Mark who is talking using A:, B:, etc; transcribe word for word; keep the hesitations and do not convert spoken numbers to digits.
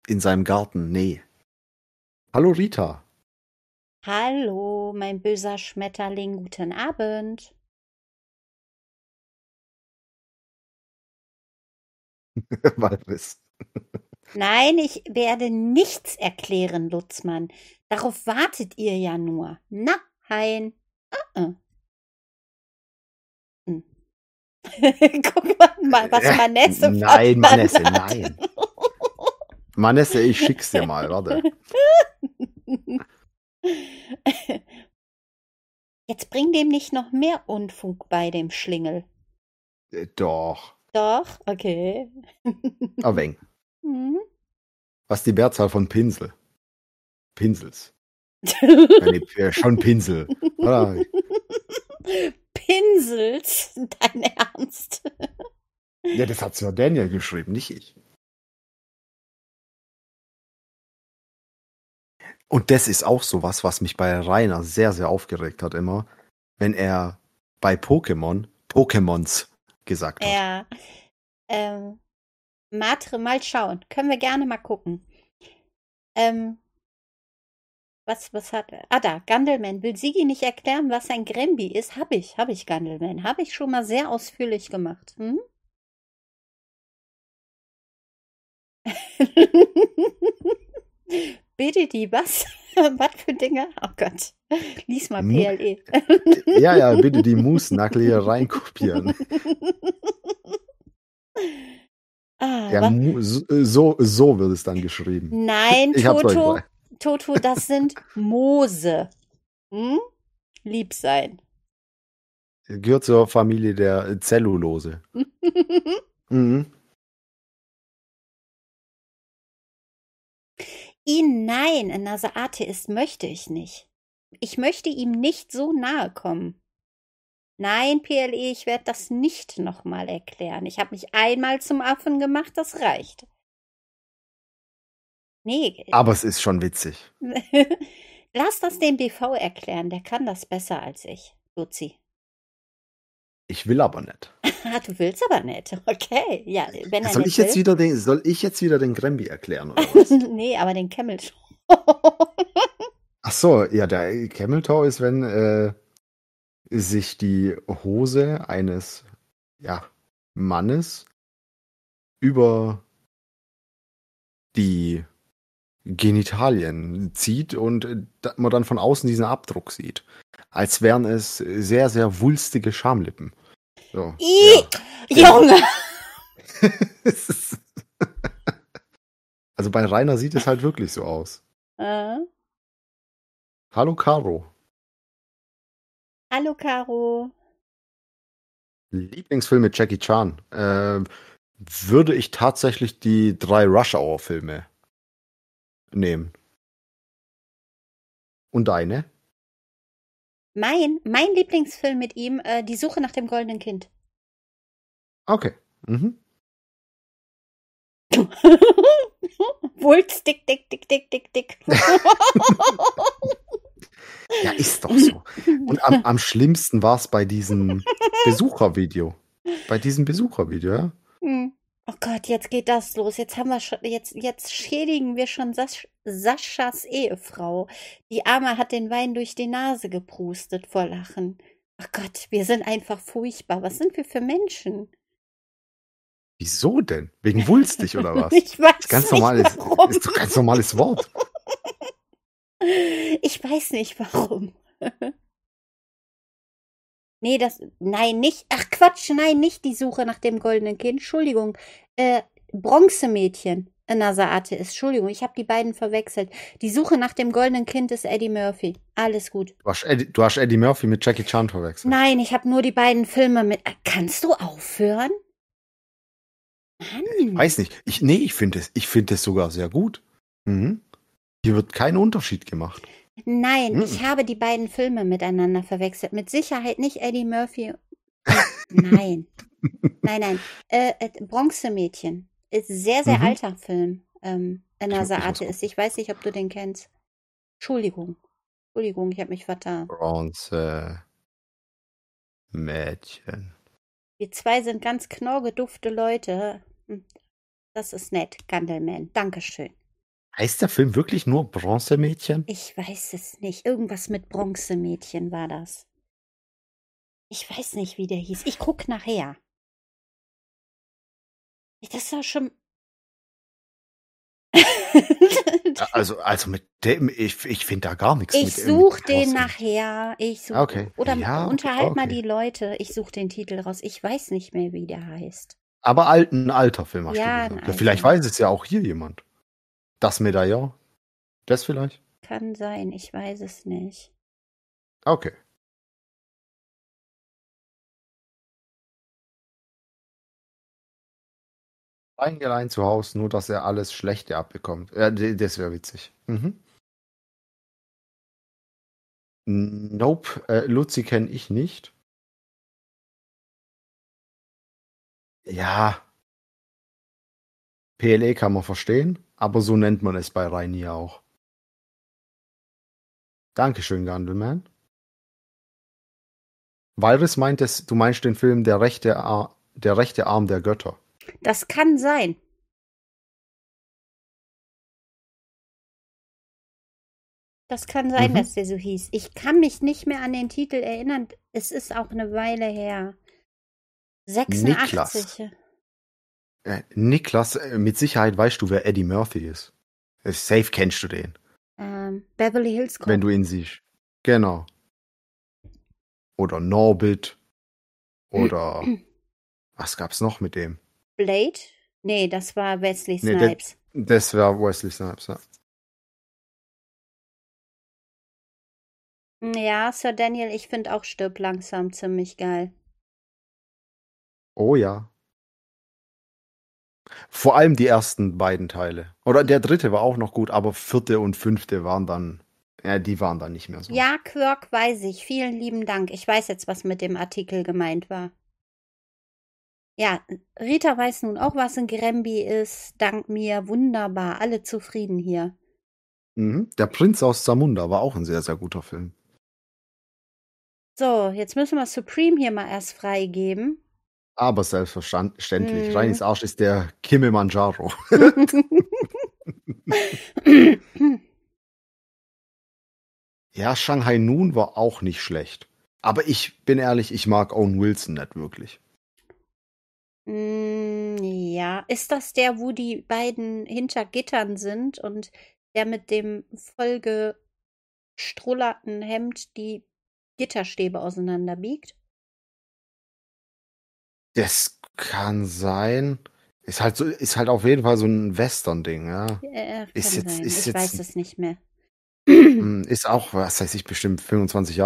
A: in seinem Garten. Nee. Hallo Rita.
B: Hallo, mein böser Schmetterling, guten Abend.
A: Walris.
B: Nein, ich werde nichts erklären, Lutzmann. Darauf wartet ihr ja nur. Na, hein. Uh-uh. Hm. Guck mal, was
A: Äh,
B: Manesse
A: nein,
B: verstanden
A: Manesse,
B: hat.
A: nein. Manesse, ich schick's dir mal, warte.
B: Jetzt bring dem nicht noch mehr Unfug bei, dem Schlingel.
A: Äh, Doch.
B: Doch, okay.
A: Ein wenig.
B: Hm?
A: Was ist die Mehrzahl von Pinsel? Pinsels. Ja, nee, äh, schon Pinsel. Oder?
B: Pinsels? Dein Ernst?
A: Ja, das hat zwar Daniel geschrieben, nicht ich. Und das ist auch sowas, was mich bei Rainer sehr, sehr aufgeregt hat immer, wenn er bei Pokémon Pokémons gesagt hat.
B: Ja. Ähm, Matre, mal schauen. Können wir gerne mal gucken. Ähm, was, was hat. Ah, da, Gandelman. Will Sigi nicht erklären, was ein Grembi ist? Hab ich, hab ich, Gandelman. Hab ich schon mal sehr ausführlich gemacht. Hm? Bitte die, was? Was für Dinge? Oh Gott. Lies mal
A: Mu
B: P L E.
A: ja, ja, bitte die Moose-Nackel hier reinkopieren.
B: Ah,
A: Ja,
B: was?
A: Mu so, so so wird es dann geschrieben.
B: Nein,
A: Ich hab's euch
B: Toto.
A: bei.
B: Toto, das sind Moose. Hm? Lieb sein.
A: Gehört zur Familie der Zellulose. Mhm.
B: Ihn, nein, ein Naseatheist möchte ich nicht. Ich möchte ihm nicht so nahe kommen. Nein, P L E, ich werde das nicht nochmal erklären. Ich habe mich einmal zum Affen gemacht, das reicht. Nee,
A: Aber es ist schon witzig.
B: lass das dem D V erklären, der kann das besser als ich, Luzi.
A: Ich will aber nicht.
B: Ah, du willst aber nicht. Okay, ja, wenn er
A: Soll
B: nicht
A: ich jetzt
B: will.
A: wieder den, soll ich jetzt wieder den Grembi erklären, oder was?
B: Nee, aber den Camel schon.
A: Ach so, ja, der Camel Toe ist, wenn äh, sich die Hose eines ja, Mannes über die Genitalien zieht und äh, da- man dann von außen diesen Abdruck sieht. Als wären es sehr, sehr wulstige Schamlippen. So,
B: Ih,
A: ja.
B: Junge!
A: Es ist- Also bei Rainer sieht es halt wirklich so aus.
B: Äh,
A: Hallo Caro.
B: hallo, Caro.
A: Lieblingsfilm mit Jackie Chan. Äh, würde ich tatsächlich die drei Rush-Hour-Filme nehmen. Und deine?
B: Mein, mein Lieblingsfilm mit ihm, äh, Die Suche nach dem goldenen Kind.
A: Okay. Mhm.
B: Wulst, dick, dick, dick, dick, dick, dick.
A: Ja, ist doch so. Und am, am schlimmsten war es bei diesem Besuchervideo. Bei diesem Besuchervideo, ja?
B: Hm. Oh Gott, jetzt geht das los. Jetzt haben wir schon, jetzt, jetzt schädigen wir schon Sasch, Saschas Ehefrau. Die Arme hat den Wein durch die Nase geprustet vor Lachen. Oh Gott, wir sind einfach furchtbar. Was sind wir für Menschen?
A: Wieso denn? Wegen wulstig oder was?
B: Ich
A: Ist
B: weiß
A: ganz
B: nicht
A: normales,
B: warum.
A: ist doch ganz normales Wort.
B: Ich weiß nicht warum. Nee, das, nein, nicht, ach Quatsch, nein, nicht die Suche nach dem goldenen Kind. Entschuldigung, äh, Bronzemädchen. Äh, Naseate ist, Entschuldigung, ich habe die beiden verwechselt. Die Suche nach dem goldenen Kind ist Eddie Murphy. Alles gut.
A: Du hast Eddie, du hast Eddie Murphy mit Jackie Chan verwechselt.
B: Nein, ich habe nur die beiden Filme mit. Äh, Kannst du aufhören? Mann.
A: Weiß nicht. Ich, nee, ich finde es, ich finde es sogar sehr gut. Mhm. Hier wird kein Unterschied gemacht.
B: Nein,
A: Mhm.
B: ich habe die beiden Filme miteinander verwechselt. Mit Sicherheit nicht Eddie Murphy. Nein. Nein, nein. Äh, äh, Bronzemädchen. Ist sehr, sehr
A: Mhm.
B: alter Film. Ähm,
A: Ich, ich muss
B: Naseate ist.
A: gucken.
B: Ich weiß nicht, ob du den kennst. Entschuldigung. Entschuldigung, ich habe mich vertan.
A: Bronze Mädchen.
B: Wir zwei sind ganz knorgedufte Leute. Hm, das ist nett, Gandelman. Dankeschön.
A: Heißt der Film wirklich nur Bronzemädchen?
B: Ich weiß es nicht. Irgendwas mit Bronzemädchen war das. Ich weiß nicht, wie der hieß. Ich guck nachher. Das war schon.
A: Also, also mit dem, ich, ich finde da gar nichts.
B: Ich
A: mit,
B: such
A: mit
B: den
A: Bronze.
B: nachher. Ich such,
A: Okay.
B: Oder
A: Ja,
B: unterhalt
A: okay.
B: mal die Leute. Ich such den Titel raus. Ich weiß nicht mehr, wie der heißt.
A: Aber alten, alter Film hast
B: Ja,
A: du
B: ein
A: gesagt. Ja, vielleicht
B: alter.
A: weiß es ja auch hier jemand. Das Medaillon. Das vielleicht?
B: Kann sein, ich weiß es nicht.
A: Okay. Eingelein zu Hause, nur dass er alles Schlechte abbekommt. Ja, d- das wäre witzig. Mhm. Nope, äh, Luzi kenne ich nicht. Ja, P L E kann man verstehen, aber so nennt man es bei Rainier auch. Dankeschön, Gandelman. Virus meint es, du meinst den Film Der rechte, Ar der rechte Arm der Götter.
B: Das kann sein. Das kann sein,
A: Mhm.
B: dass der so hieß. Ich kann mich nicht mehr an den Titel erinnern. Es ist auch eine Weile her. sechsundachtzig.
A: Niklas. Äh, Niklas, äh, mit Sicherheit weißt du, wer Eddie Murphy ist. Äh, Safe kennst du den.
B: Ähm, Beverly Hills Cop.
A: Wenn du ihn siehst. Genau. Oder Norbit. Oder was gab's noch mit dem?
B: Blade? Nee, das war Wesley
A: Nee,
B: Snipes.
A: Das war Wesley Snipes, ja.
B: Ja, Sir Daniel, ich finde auch Stirb langsam ziemlich geil.
A: Oh ja. Vor allem die ersten beiden Teile. Oder der dritte war auch noch gut, aber vierte und fünfte waren dann, ja, die waren dann nicht mehr so.
B: Ja, Quirk weiß ich. Vielen lieben Dank. Ich weiß jetzt, was mit dem Artikel gemeint war. Ja, Rita weiß nun auch, was ein Grembi ist. Dank mir. Wunderbar. Alle zufrieden hier.
A: Mhm. Der Prinz aus Zamunda war auch ein sehr, sehr guter Film.
B: So, jetzt müssen wir Supreme hier mal erst freigeben.
A: Aber selbstverständlich.
B: Mm.
A: Reinis Arsch ist der Kilimanjaro. Ja, Shanghai Noon war auch nicht schlecht. Aber ich bin ehrlich, ich mag Owen Wilson nicht wirklich.
B: Mm, ja, ist das der, wo die beiden hinter Gittern sind und der mit dem vollgestrullerten Hemd die Gitterstäbe auseinanderbiegt?
A: Das kann sein. Ist halt so, ist halt auf jeden Fall so ein Western-Ding, ja.
B: Äh, kann
A: Ist jetzt,
B: sein.
A: ist
B: Ich
A: jetzt,
B: weiß es nicht mehr.
A: mh, ist auch, was weiß ich, bestimmt fünfundzwanzig Jahre